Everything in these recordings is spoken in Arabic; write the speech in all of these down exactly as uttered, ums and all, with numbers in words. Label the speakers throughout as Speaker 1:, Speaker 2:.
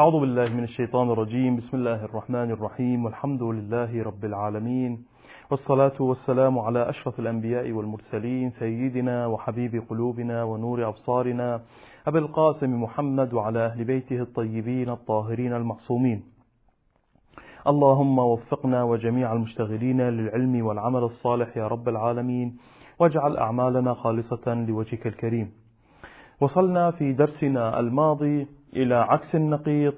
Speaker 1: أعوذ بالله من الشيطان الرجيم. بسم الله الرحمن الرحيم، والحمد لله رب العالمين، والصلاة والسلام على أشرف الأنبياء والمرسلين، سيدنا وحبيب قلوبنا ونور أبصارنا أبي القاسم محمد وعلى أهل بيته الطيبين الطاهرين المعصومين. اللهم وفقنا وجميع المشتغلين للعلم والعمل الصالح يا رب العالمين، واجعل أعمالنا خالصة لوجهك الكريم. وصلنا في درسنا الماضي إلى عكس النقيض،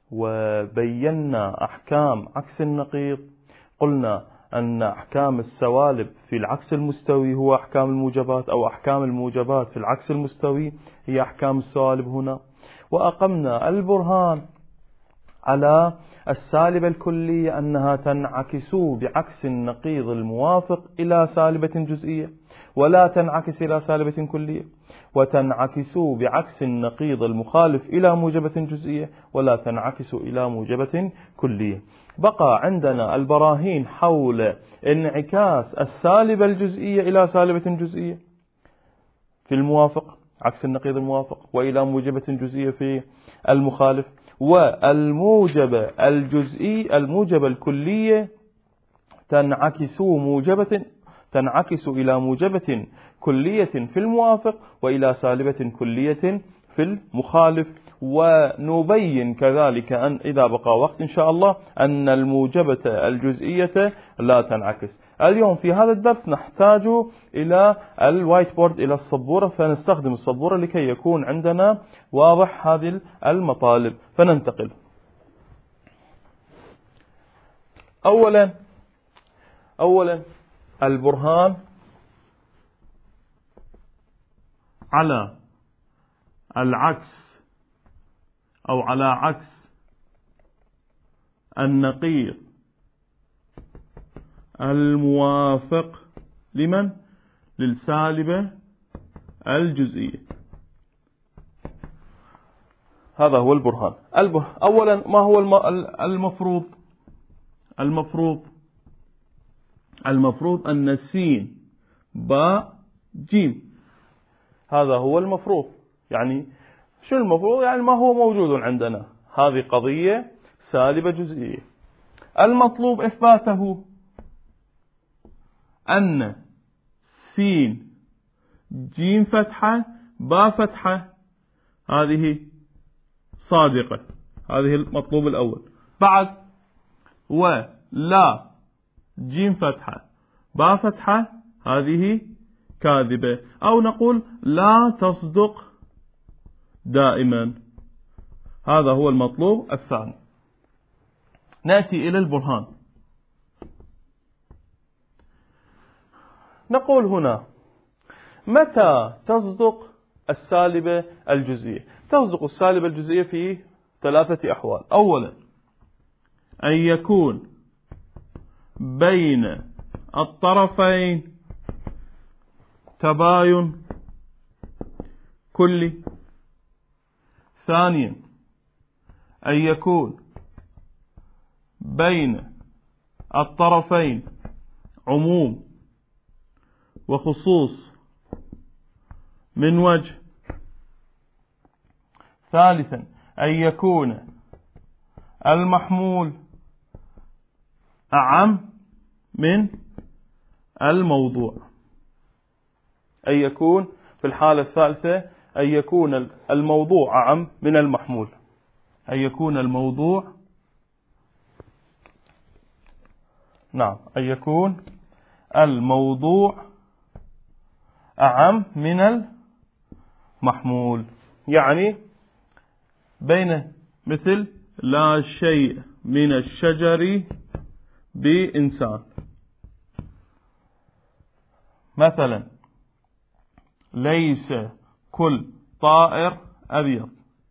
Speaker 1: وبينا أحكام عكس النقيض. قلنا أن أحكام السوالب في العكس المستوي هو أحكام الموجبات، أو أحكام الموجبات في العكس المستوي هي أحكام السوالب هنا. وأقمنا البرهان على السالبة الكلية أنها تنعكس بعكس النقيض الموافق إلى سالبة جزئية، ولا تنعكس إلى سالبة كلية، وتنعكس بعكس النقيض المخالف إلى موجبة جزئية، ولا تنعكس إلى موجبة كلية. بقى عندنا البراهين حول انعكاس السالبة الجزئية إلى سالبة جزئية في الموافق عكس النقيض الموافق، وإلى موجبة جزئية في المخالف. والموجبة الجزئي الموجبة الكلية تنعكس موجبة تنعكس إلى موجبة كلية في الموافق، وإلى سالبة كلية في المخالف. ونبين كذلك أن إذا بقى وقت إن شاء الله أن الموجبة الجزئية لا تنعكس. اليوم في هذا الدرس نحتاج إلى الوايت بورد، إلى السبورة، فنستخدم السبورة لكي يكون عندنا واضح هذه المطالب. فننتقل أولا أولا البرهان على العكس أو على عكس النقيض الموافق لمن؟ للسالبة الجزئية. هذا هو البرهان. أولا ما هو المفروض؟ المفروض المفروض أن سين باء جيم، هذا هو المفروض. يعني شو المفروض؟ يعني ما هو موجود عندنا. هذه قضية سالبة جزئية. المطلوب إثباته أن سين جيم فتحة باء فتحة هذه صادقة، هذه المطلوب الأول. بعد ولا جيم فتحة باء فتحة هذه كاذبة، أو نقول لا تصدق دائما. هذا هو المطلوب الثاني. نأتي إلى البرهان. نقول هنا متى تصدق السالبة الجزئية؟ تصدق السالبة الجزئية في ثلاثة أحوال. أولا أن يكون بين الطرفين تباين كلي. ثانيا أن يكون بين الطرفين عموم وخصوص من وجه. ثالثا أن يكون المحمول أعم من الموضوع. أن يكون في الحالة الثالثة أن يكون الموضوع أعم من المحمول. أن يكون الموضوع نعم أن يكون الموضوع أعم من المحمول. يعني بين مثل لا شيء من الشجر بإنسان. مثلا ليس كل طائر أبيض.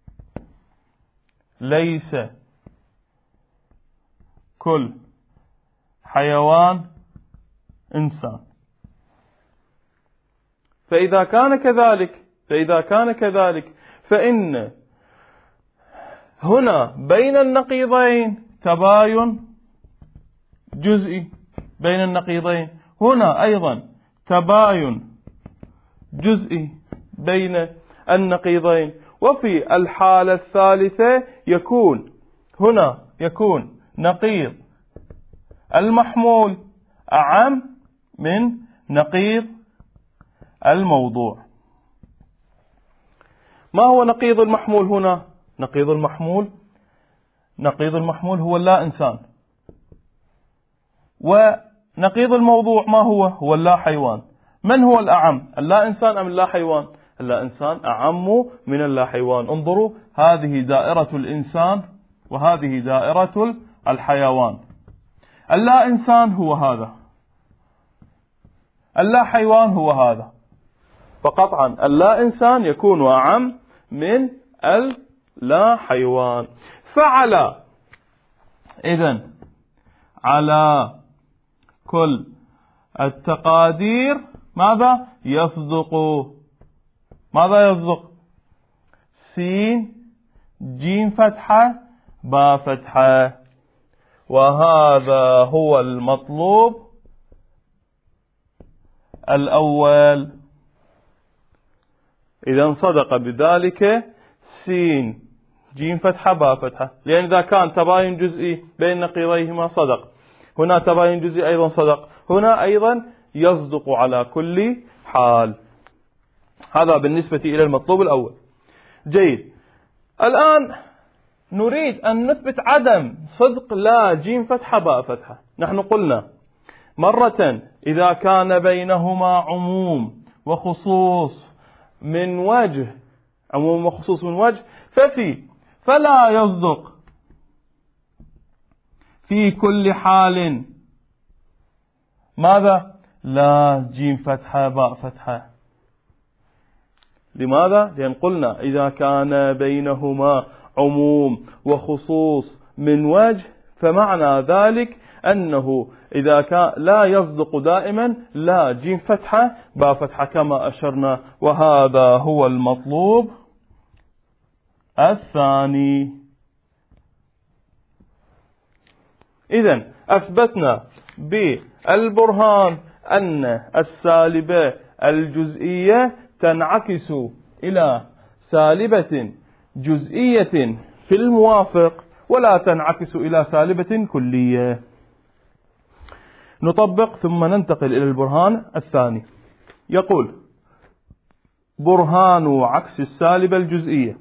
Speaker 1: ليس كل حيوان إنسان. فإذا كان كذلك فإذا كان كذلك فإن هنا بين النقيضين تباين جزئي. بين النقيضين هنا أيضا تباين جزئي بين النقيضين. وفي الحالة الثالثة يكون هنا يكون نقيض المحمول أعم من نقيض الموضوع. ما هو نقيض المحمول هنا؟ نقيض المحمول نقيض المحمول هو اللا إنسان، ونقيض الموضوع ما هو؟ هو اللا حيوان. من هو الأعم، اللا إنسان أم اللا حيوان؟ اللا إنسان أعم من اللا حيوان. انظروا، هذه دائرة الإنسان وهذه دائرة الحيوان. اللا إنسان هو هذا، اللا حيوان هو هذا، فقطعا اللا إنسان يكون أعم من اللا حيوان. فعلى إذن على كل التقادير ماذا يصدق؟ ماذا يصدق؟ سين جيم فتحة با فتحة، وهذا هو المطلوب الأول. إذا صدق بذلك سين جيم فتحة با فتحة، لأن إذا كان تباين جزئي بين نقيضيهما صدق، هنا تباين جزئي أيضا صدق، هنا أيضا يصدق على كل حال. هذا بالنسبة إلى المطلوب الأول. جيد، الآن نريد أن نثبت عدم صدق لا جيم فتحة باء فتحة. نحن قلنا مرة إذا كان بينهما عموم وخصوص من وجه، عموم وخصوص من وجه، ففي فلا يصدق في كل حال ماذا؟ لا جيم فتحة باء فتحة. لماذا؟ لأن قلنا إذا كان بينهما عموم وخصوص من وجه، فمعنى ذلك أنه إذا كان لا يصدق دائما لا جيم فتحة باء فتحة كما أشرنا، وهذا هو المطلوب الثاني. إذن أثبتنا بالبرهان أن السالبة الجزئية تنعكس إلى سالبة جزئية في الموافق ولا تنعكس إلى سالبة كلية. نطبق ثم ننتقل إلى البرهان الثاني. يقول: برهان عكس السالبة الجزئية.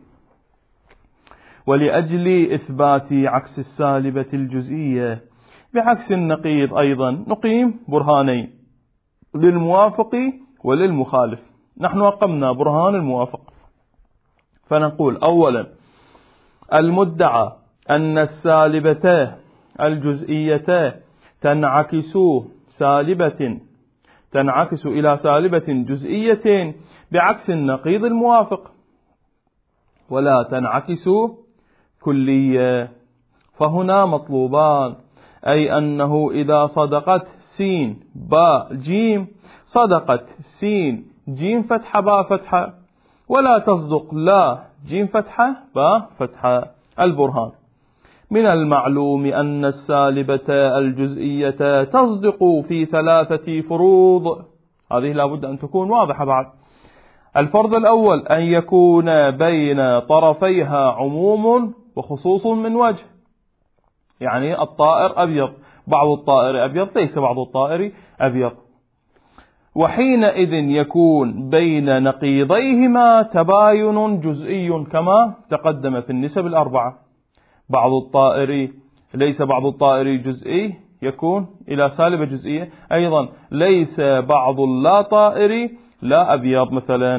Speaker 1: ولأجل إثبات عكس السالبة الجزئية بعكس النقيض أيضا نقيم برهانين، للموافق وللمخالف. نحن أقمنا برهان الموافق، فنقول أولا: المدعى أن السالبة الجزئية تنعكس سالبة تنعكس إلى سالبة جزئية بعكس النقيض الموافق ولا تنعكس كلية. فهنا مطلوبان، أي أنه إذا صدقت سين باء جيم صدقت سين جيم فتحة باء فتحة، ولا تصدق لا جيم فتحة باء فتحة. البرهان: من المعلوم أن السالبة الجزئية تصدق في ثلاثة فروض. هذه لابد أن تكون واضحة بعد. الفرض الأول: أن يكون بين طرفيها عموم وخصوص من وجه، يعني الطائر أبيض، بعض الطائر أبيض ليس بعض الطائر أبيض. وحينئذ يكون بين نقيضيهما تباين جزئي كما تقدم في النسب الأربعة. بعض الطائر ليس بعض الطائر جزئي يكون إلى سالبة جزئية، أيضا ليس بعض اللا طائر لا أبيض مثلا.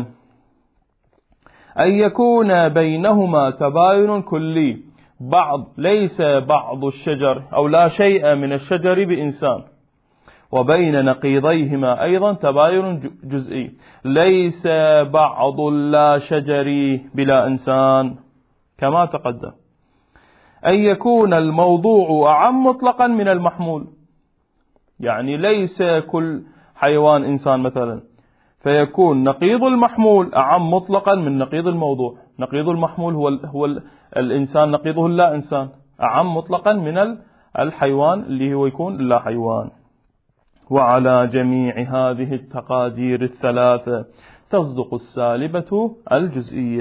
Speaker 1: أن يكون بينهما تباين كلي، بعض ليس بعض الشجر أو لا شيء من الشجر بإنسان. وبين نقيضيهما أيضا تباين جزئي، ليس بعض لا شجر بلا إنسان كما تقدم. أن يكون الموضوع أعم مطلقا من المحمول، يعني ليس كل حيوان إنسان مثلا، فيكون نقيض المحمول أعم مطلقا من نقيض الموضوع. نقيض المحمول هو, هو الإنسان، نقيضه اللا إنسان، أعم مطلقا من الحيوان اللي هو يكون لا حيوان. وعلى جميع هذه التقادير الثلاثة تصدق السالبة الجزئية.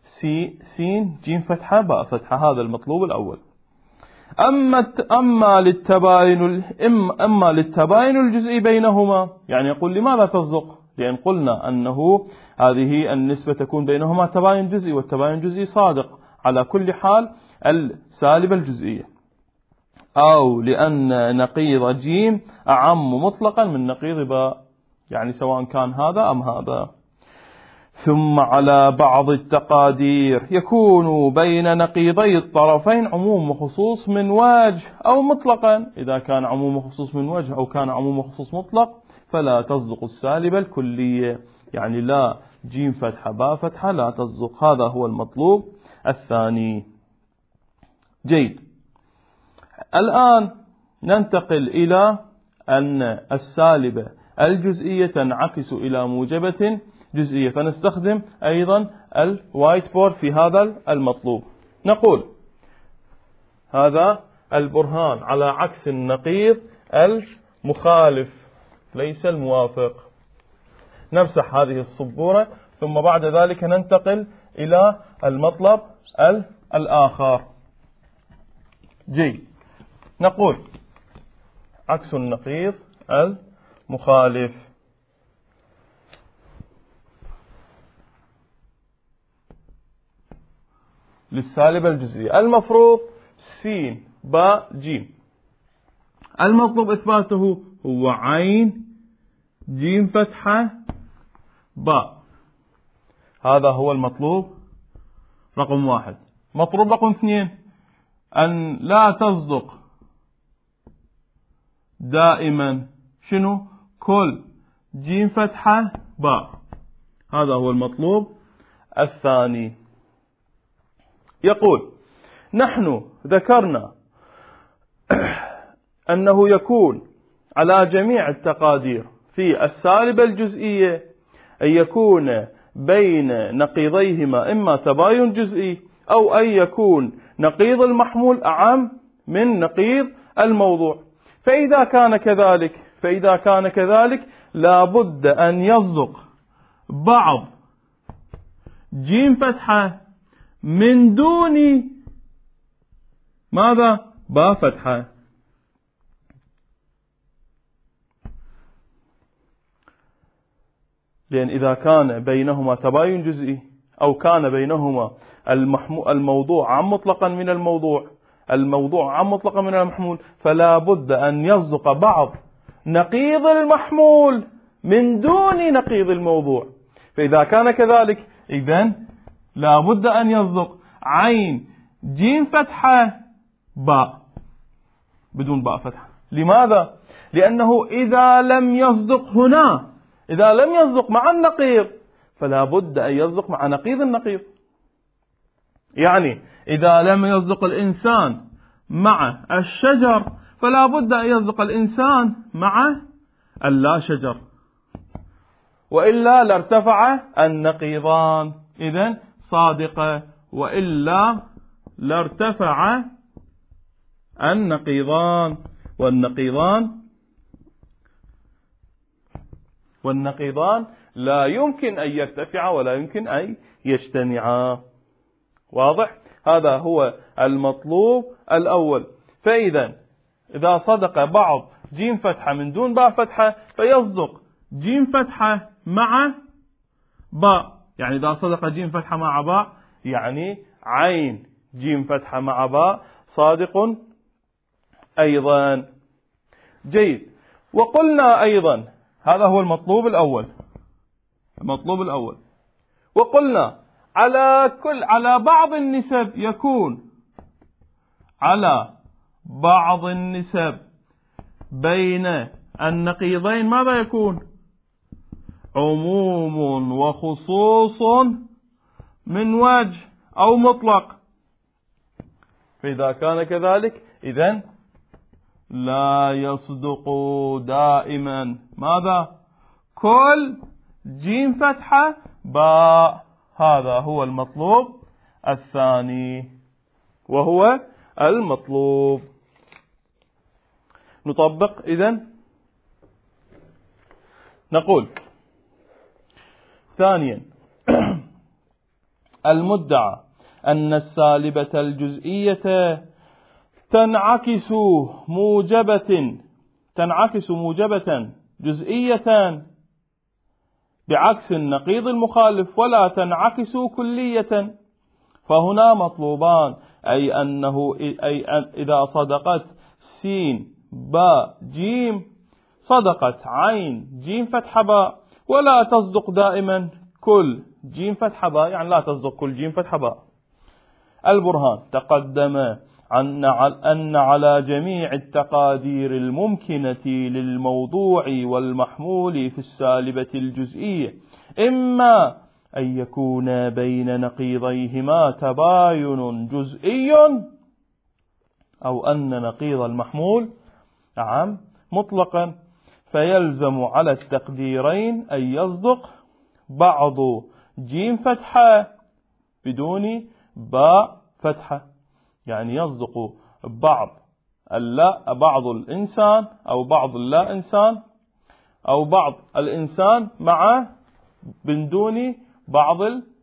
Speaker 1: سي سين جيم فتحة باء فتحة. هذا المطلوب الأول. أما أما للتباين أما للتباين الجزئي بينهما، يعني يقول لماذا تصدق؟ لأن قلنا أنه هذه النسبة تكون بينهما تباين جزئي، والتباين الجزئي صادق على كل حال السالبة الجزئية، أو لأن نقيض جيم أعم مطلقا من نقيض باء، يعني سواء كان هذا أم هذا. ثم على بعض التقادير يكون بين نقيضي الطرفين عموم وخصوص من وجه أو مطلقا. إذا كان عموم وخصوص من وجه أو كان عموم وخصوص مطلق فلا تصدق السالبة الكلية، يعني لا جيم فتحة باء فتحة لا تصدق. هذا هو المطلوب الثاني. جيد. الآن ننتقل إلى أن السالبة الجزئية تنعكس إلى موجبة جزئية، فنستخدم أيضا الوايت بورد في هذا المطلوب. نقول هذا البرهان على عكس النقيض المخالف ليس الموافق. نمسح هذه السبورة، ثم بعد ذلك ننتقل إلى المطلب الآخر. جيد. نقول عكس النقيض المخالف. للسالبة الجزئية المفروض س باء جيم. المطلوب إثباته هو عين جيم فتحة باء. هذا هو المطلوب رقم واحد. مطلوب رقم اثنين أن لا تصدق دائما شنو كل جيم فتحة باء. هذا هو المطلوب الثاني. يقول نحن ذكرنا أنه يكون على جميع التقادير في السالبة الجزئية أن يكون بين نقيضيهما إما تباين جزئي أو أن يكون نقيض المحمول أعم من نقيض الموضوع. فإذا كان كذلك فإذا كان كذلك لا بد أن يصدق بعض جيم فتحة من دون ماذا باء فتحة. لأن إذا كان بينهما تباين جزئي أو كان بينهما الموضوع عام مطلقا من الموضوع الموضوع عام مطلقا من المحمول، فلا بد أن يصدق بعض نقيض المحمول من دون نقيض الموضوع. فإذا كان كذلك إذن لا بد أن يصدق عين جيم فتحة باء بدون باء فتحة. لماذا؟ لأنه إذا لم يصدق هنا إذا لم يصدق مع النقيض فلا بد أن يصدق مع نقيض النقيض. يعني إذا لم يصدق الإنسان مع الشجر فلا بد أن يصدق الإنسان مع اللا شجر، وإلا لارتفع النقيضان. إذن صادقة، وإلا لارتفع النقيضان. والنقيضان والنقيضان لا يمكن أن يرتفعا ولا يمكن أن يجتمعا. واضح؟ هذا هو المطلوب الأول. فإذا إذا صدق بعض جيم فتحة من دون باء فتحة فيصدق جيم فتحة مع باء. يعني إذا صدق جيم فتحة مع باء يعني عين جيم فتحة مع باء صادق أيضا. جيد. وقلنا أيضا هذا هو المطلوب الأول المطلوب الأول وقلنا على كل على بعض النسب يكون على بعض النسب بين النقيضين ماذا يكون؟ عموم وخصوص من وجه أو مطلق. فإذا كان كذلك إذن لا يصدق دائما ماذا؟ كل جيم فتحة باء. هذا هو المطلوب الثاني وهو المطلوب. نطبق إذن. نقول ثانيا المدعى أن السالبة الجزئية تنعكس موجبة تنعكس موجبة جزئية بعكس النقيض المخالف ولا تنعكس كلية، فهنا مطلوبان، أي أنه أي أن إذا صدقت س باء جيم صدقت عين جيم فتح باء، ولا تصدق دائما كل جيم فتح باء، يعني لا تصدق كل جيم فتح باء. البرهان تقدم أن على جميع التقادير الممكنة للموضوع والمحمول في السالبة الجزئية إما أن يكون بين نقيضيهما تباين جزئي، أو أن نقيض المحمول عام مطلقا، فيلزم على التقديرين أن يصدق بعض جيم فتحة بدون باء فتحة، يعني يصدق بعض اللا بعض الإنسان أو بعض اللا إنسان، أو بعض الإنسان مع من دون بعض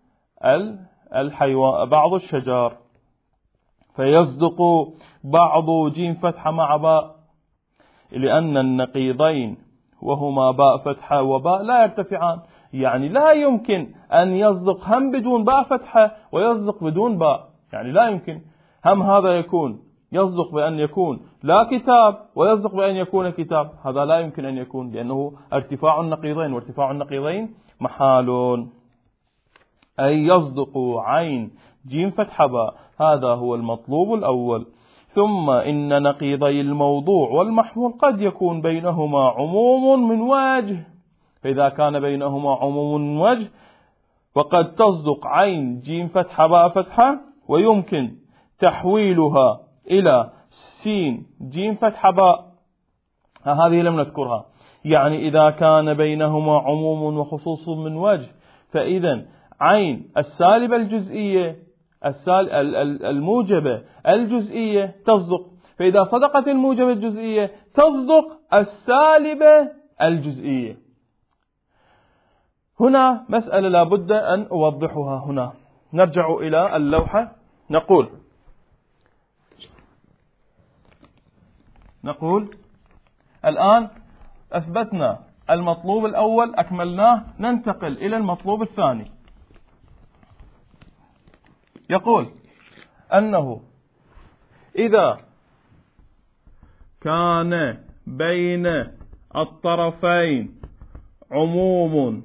Speaker 1: الحيوان بعض الشجار، فيصدق بعض جيم فتحة مع باء، لأن النقيضين وهما باء فتحة وباء لا يرتفعان، يعني لا يمكن أن يصدق هم بدون باء فتحة ويصدق بدون باء، يعني لا يمكن هم هذا يكون يصدق بأن يكون لا كتاب ويصدق بأن يكون كتاب، هذا لا يمكن أن يكون، لأنه ارتفاع النقيضين، وارتفاع النقيضين محال. أي يصدق عين جيم فتح باء، هذا هو المطلوب الأول. ثم إن نقيضي الموضوع والمحمول قد يكون بينهما عموم من وجه، فإذا كان بينهما عموم من وجه وقد تصدق عين جيم فتحة باء فتحة، ويمكن تحويلها إلى سين جيم فتحة باء، هذه لم نذكرها. يعني إذا كان بينهما عموم وخصوص من وجه، فإذا عين السالبة الجزئية الموجبة الجزئية تصدق، فإذا صدقت الموجبة الجزئية تصدق السالبة الجزئية. هنا مسألة لا بد أن أوضحها. هنا نرجع إلى اللوحة، نقول نقول الآن أثبتنا المطلوب الأول أكملناه، ننتقل إلى المطلوب الثاني. يقول أنه إذا كان بين الطرفين عموم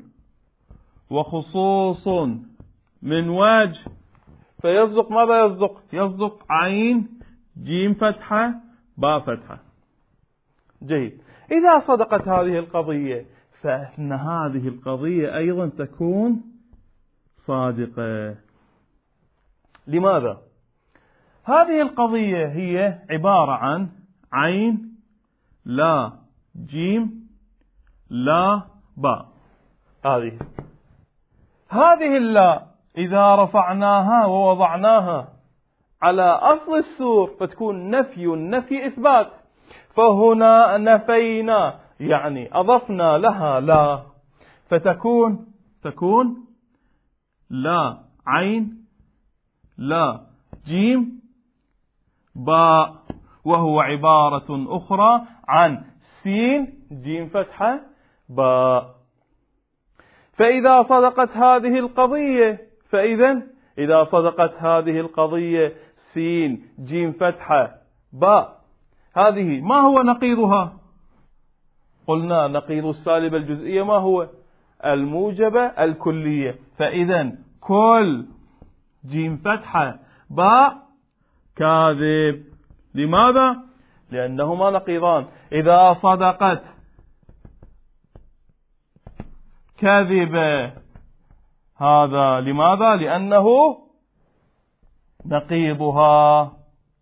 Speaker 1: وخصوص من وجه، فيصدق ماذا يصدق؟ يصدق عين جيم فتحة باء فتحة. جيد. إذا صدقت هذه القضية فإن هذه القضية أيضا تكون صادقة. لماذا؟ هذه القضية هي عبارة عن عين لا جيم لا باء. هذه هذه اللا إذا رفعناها ووضعناها على أصل السور فتكون نفي نفي إثبات، فهنا نفينا يعني أضفنا لها لا، فتكون تكون لا عين لا جيم باء، وهو عبارة أخرى عن سين جيم فتحة باء. فإذا صدقت هذه القضية فإذا إذا صدقت هذه القضية سين جيم فتحة باء، هذه ما هو نقيضها؟ قلنا نقيض السالبة الجزئية ما هو؟ الموجبة الكلية. فإذا كل جيم فتحة باء كاذب. لماذا؟ لأنهما نقيضان. إذا صدقت كذبة، هذا لماذا؟ لأنه نقيضها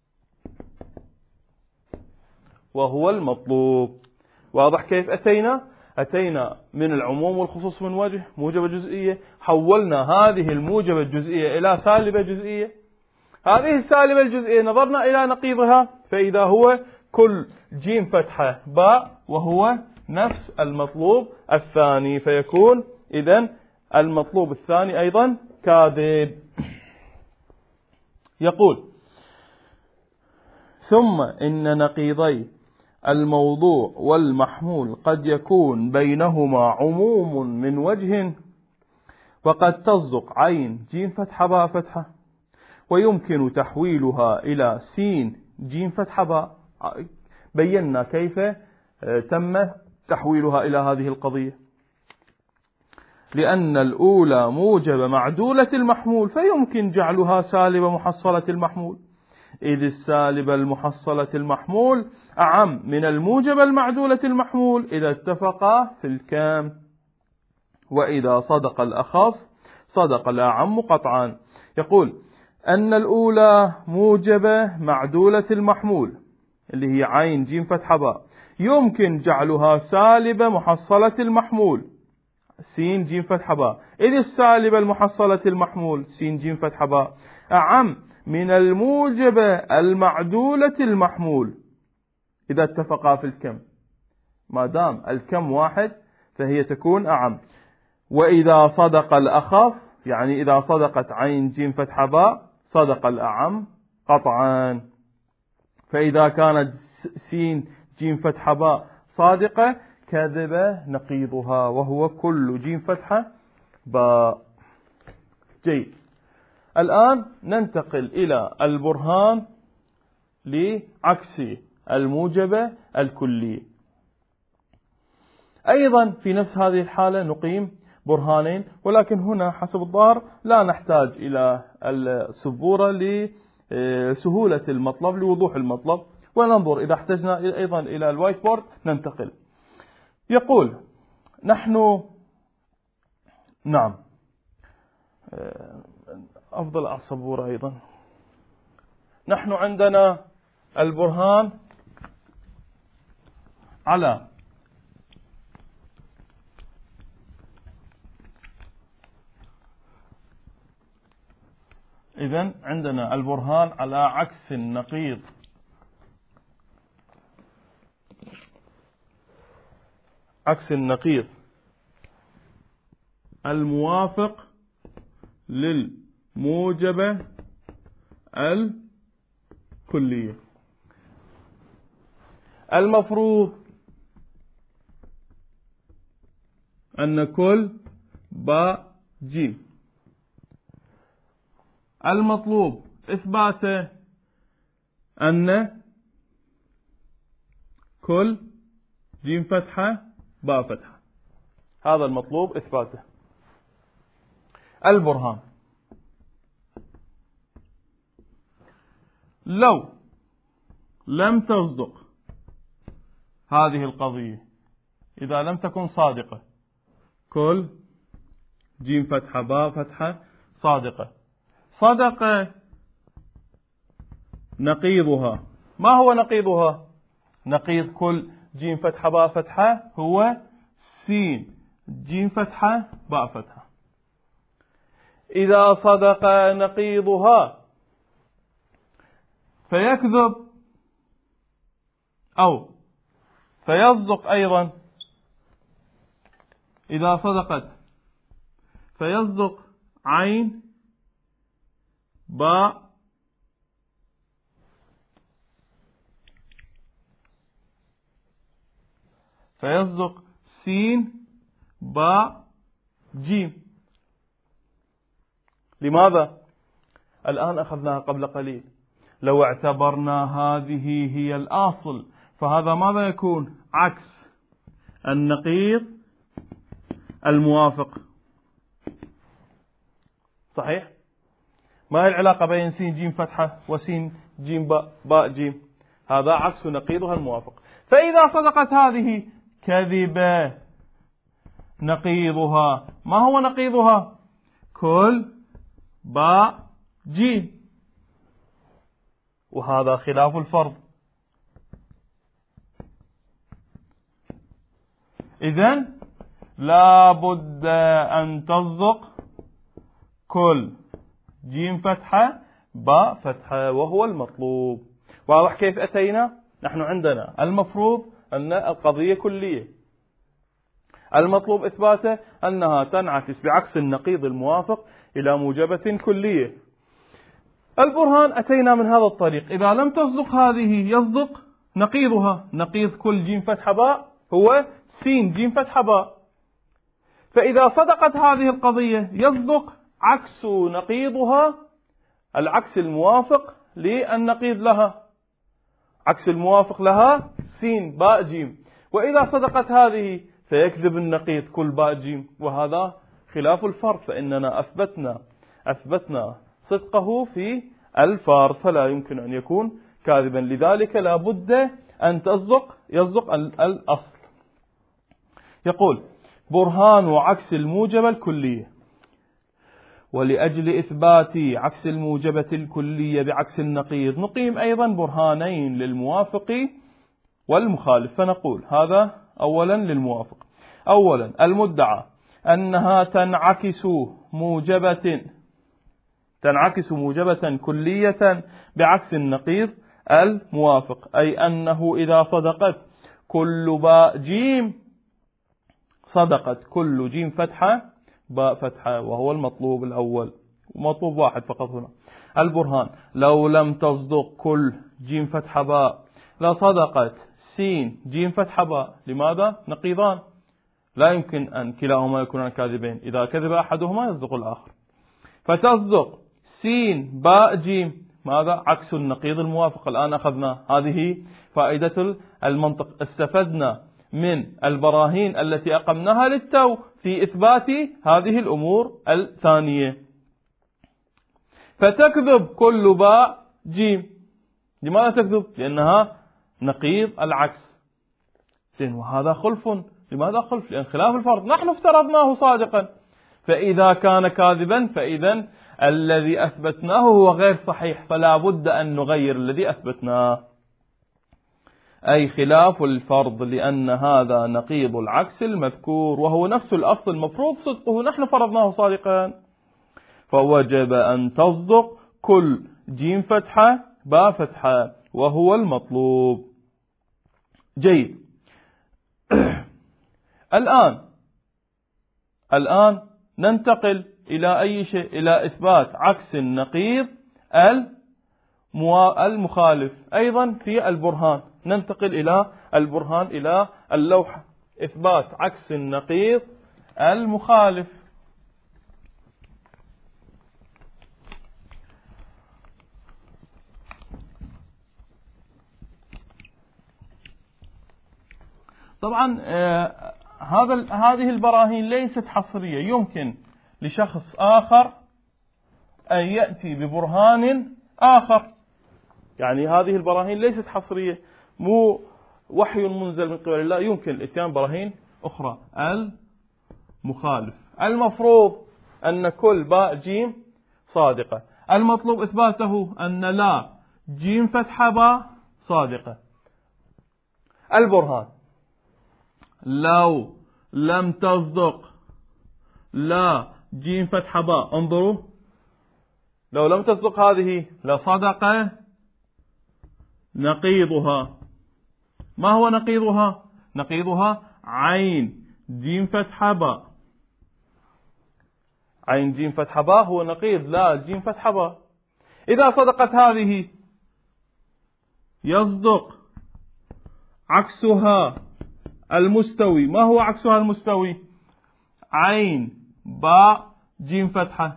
Speaker 1: وهو المطلوب. واضح كيف أتينا؟ أتينا من العموم والخصوص من وجه موجبة جزئية، حولنا هذه الموجبة الجزئية إلى سالبة جزئية، هذه السالبة الجزئية نظرنا إلى نقيضها فإذا هو كل جيم فتحة باء، وهو نفس المطلوب الثاني، فيكون إذن المطلوب الثاني أيضا كاذب. يقول: ثم إن نقيضي الموضوع والمحمول قد يكون بينهما عموم من وجه، وقد تصدق عين جيم فتحة باء فتحة، ويمكن تحويلها إلى سين جيم فتحة باء. بينا كيف تم تحويلها إلى هذه القضية. لأن الأولى موجبة معدولة المحمول، فيمكن جعلها سالبة محصلة المحمول، إذ السالبة المحصلة المحمول أعم من الموجبة المعدولة المحمول إذا اتفقا في الكام. وإذا صدق الأخص صدق الأعم قطعا. يقول أن الأولى موجبة معدولة المحمول اللي هي عين جيم فتحة باء، يمكن جعلها سالبة محصلة المحمول سين جيم فتحة باء، إذ السالبة المحصلة المحمول سين جيم فتحة باء أعم من الموجبة المعدولة المحمول إذا اتفقا في الكم. ما دام الكم واحد فهي تكون أعم. وإذا صدق الأخف، يعني إذا صدقت عين جيم فتحة باء صدق الأعم قطعا. فإذا كانت سين جيم فتحة باء صادقة كذب نقيضها، وهو كل جيم فتحة باء. جيد. الآن ننتقل إلى البرهان لعكس الموجبة الكلية. أيضا في نفس هذه الحالة نقيم برهانين، ولكن هنا حسب الظاهر لا نحتاج إلى السبورة لسهولة المطلب لوضوح المطلب، وننظر إذا احتجنا أيضا إلى الوايت بورد ننتقل. يقول نحن نعم أفضل على السبورة أيضا. نحن عندنا البرهان على إذن عندنا البرهان على عكس النقيض عكس النقيض الموافق للموجبة الكلية. المفروض أن كل باء جيم، المطلوب إثباته أن كل جيم فتحة باء فتحة. هذا المطلوب إثباته. البرهان: لو لم تصدق هذه القضية، إذا لم تكن صادقة كل جيم فتحة باء فتحة صادقة، صدق نقيضها. ما هو نقيضها؟ نقيض كل جيم فتحة باء فتحة هو سين جيم فتحة باء فتحة. إذا صدق نقيضها فيكذب أو فيصدق أيضا. إذا صدقت فيصدق عين باء فيصدق سين باء جيم. لماذا؟ الآن أخذناها قبل قليل. لو اعتبرنا هذه هي الأصل فهذا ماذا يكون؟ عكس النقيض الموافق. صحيح؟ ما هي العلاقة بين سين جيم فتحة وسين جيم باء باء جيم؟ هذا عكس نقيضها الموافق. فإذا صدقت هذه كذب نقيضها. ما هو نقيضها؟ كل باء جيم، وهذا خلاف الفرض. إذن لا بد أن تصدق كل جيم فتحة باء فتحة، وهو المطلوب. واضح كيف أتينا؟ نحن عندنا المفروض أن القضية كلية. المطلوب إثباته أنها تنعكس بعكس النقيض الموافق إلى موجبة كلية. البرهان أتينا من هذا الطريق. إذا لم تصدق هذه يصدق نقيضها. نقيض كل ج فتح باء هو س ج فتح باء. فإذا صدقت هذه القضية يصدق عكس نقيضها العكس الموافق للنقيض لها. عكس الموافق لها س باء ج. وإذا صدقت هذه فيكذب النقيض كل باء ج، وهذا خلاف الفرض، فإننا أثبتنا أثبتنا صدقه في الفرض، فلا يمكن أن يكون كاذبا. لذلك لا بد أن تصدق يصدق الأصل. يقول برهان عكس الموجبة الكلية. ولأجل إثبات عكس الموجبة الكلية بعكس النقيض نقيم أيضا برهانين للموافق والمخالف. فنقول هذا أولا للموافق. أولا المدعى أنها تنعكس موجبة تنعكس موجبة كلية بعكس النقيض الموافق، أي أنه إذا صدقت كل باء جيم صدقت كل جيم فتحة باء فتحة، وهو المطلوب الأول. مطلوب واحد فقط هنا. البرهان لو لم تصدق كل جيم فتحة باء لصدقت سين جيم فتحة باء. لماذا؟ نقيضان، لا يمكن أن كلاهما يكونان كاذبين. إذا كذب أحدهما يصدق الآخر. فتصدق سين باء جيم، ماذا؟ عكس النقيض الموافق. الآن أخذنا هذه فائدة المنطق. استفدنا من البراهين التي أقمناها للتو في إثبات هذه الأمور الثانية. فتكذب كل باء جيم. لماذا تكذب؟ لأنها نقيض العكس. زين، وهذا خلف. لماذا خلف؟ لأن خلاف الفرض نحن افترضناه صادقا، فإذا كان كاذبا فإذا الذي أثبتناه هو غير صحيح، فلا بد أن نغير الذي أثبتناه، أي خلاف الفرض، لأن هذا نقيض العكس المذكور وهو نفس الأصل المفروض صدقه، نحن فرضناه صادقا. فوجب أن تصدق كل جيم فتحة باء فتحة، وهو المطلوب. جيد. الآن الآن ننتقل إلى أي شيء؟ إلى إثبات عكس النقيض المخالف أيضا في البرهان. ننتقل إلى البرهان إلى اللوحة. إثبات عكس النقيض المخالف. طبعا آه هذا هذه البراهين ليست حصرية. يمكن لشخص آخر أن يأتي ببرهان آخر. يعني هذه البراهين ليست حصرية، مو وحي منزل من قبل الله. يمكن الاتيان براهين أخرى. المخالف المفروض أن كل باء جيم صادقة. المطلوب إثباته أن لا جيم فتحة باء صادقة. البرهان لو لم تصدق لا جيم فتحة باء، انظروا، لو لم تصدق هذه لصدق نقيضها. ما هو نقيضها؟ نقيضها عين جيم فتحة باء. عين جيم فتحة باء هو نقيض لا جيم فتحة باء. إذا صدقت هذه يصدق عكسها المستوي. ما هو عكسها المستوي؟ عين باء جيم فتحة.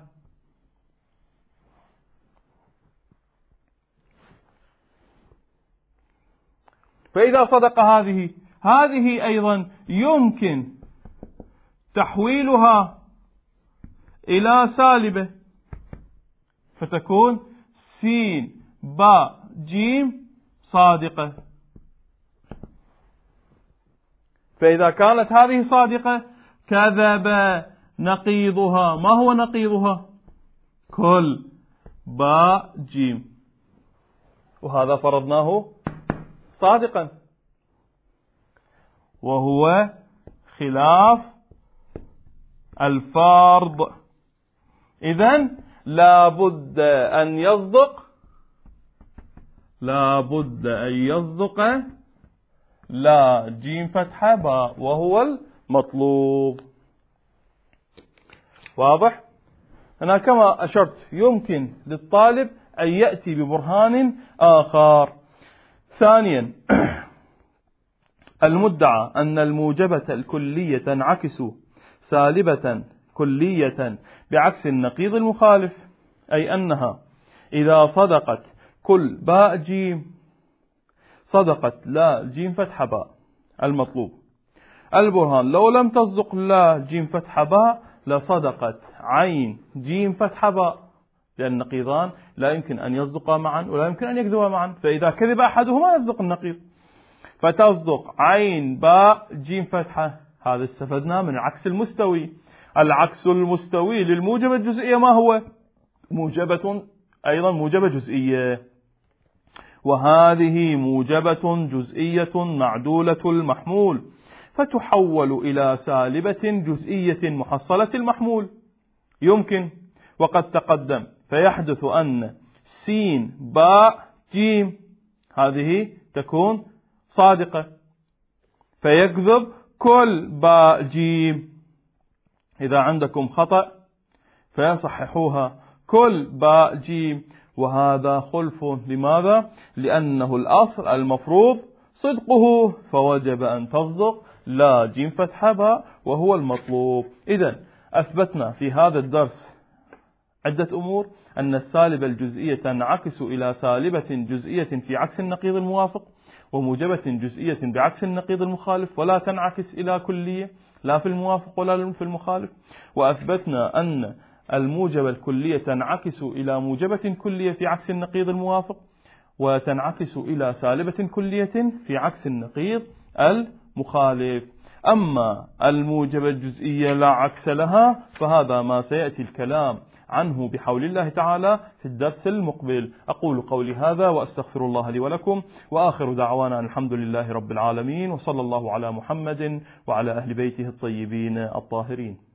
Speaker 1: فإذا صدق هذه هذه أيضا يمكن تحويلها إلى سالبة، فتكون سين باء جيم صادقة. فإذا كانت هذه صادقة كذب نقيضها. ما هو نقيضها؟ كل باء جيم، وهذا فرضناه صادقا، وهو خلاف الفرض. إذن لا بد أن يصدق لا بد أن يصدق لا جيم فتحة باء، وهو مطلوب. واضح؟ أنا كما أشرت يمكن للطالب أن يأتي ببرهان آخر. ثانيا، المدعى أن الموجبة الكلية تنعكس سالبة كلية بعكس النقيض المخالف، أي أنها إذا صدقت كل باء جيم صدقت لا جيم فتح باء. المطلوب البرهان: لو لم تصدق لا جيم فتح باء لصدقت عين جيم فتح باء، لأن النقيضان لا يمكن أن يصدقا معا ولا يمكن أن يكذبا معا، فإذا كذب أحدهما يصدق النقيض، فتصدق عين باء جيم فتحة. هذا استفدنا من العكس المستوي. العكس المستوي للموجبة الجزئية ما هو؟ موجبة أيضا موجبة جزئية، وهذه موجبة جزئية معدولة المحمول، فتحول إلى سالبة جزئية محصلة المحمول. يمكن وقد تقدم، فيحدث أن سين باء جيم هذه تكون صادقة، فيكذب كل باء جيم. إذا عندكم خطأ فيصححوها كل باء جيم، وهذا خلف. لماذا؟ لأنه الأصل المفروض صدقه، فوجب أن تصدق لا جيم فتح باء وهو المطلوب. إذن أثبتنا في هذا الدرس عدة أمور: أن السالبة الجزئية تنعكس إلى سالبة جزئية في عكس النقيض الموافق، وموجبة جزئية بعكس النقيض المخالف، ولا تنعكس إلى كلية لا في الموافق ولا في المخالف. وأثبتنا أن الموجبة الكلية تنعكس إلى موجبة كلية في عكس النقيض الموافق، وتنعكس إلى سالبة كلية في عكس النقيض المخالف. أما الموجبة الجزئية لا عكس لها، فهذا ما سيأتي الكلام عنه بحول الله تعالى في الدرس المقبل. أقول قولي هذا وأستغفر الله لي ولكم، وآخر دعوانا الحمد لله رب العالمين، وصلى الله على محمد وعلى أهل بيته الطيبين الطاهرين.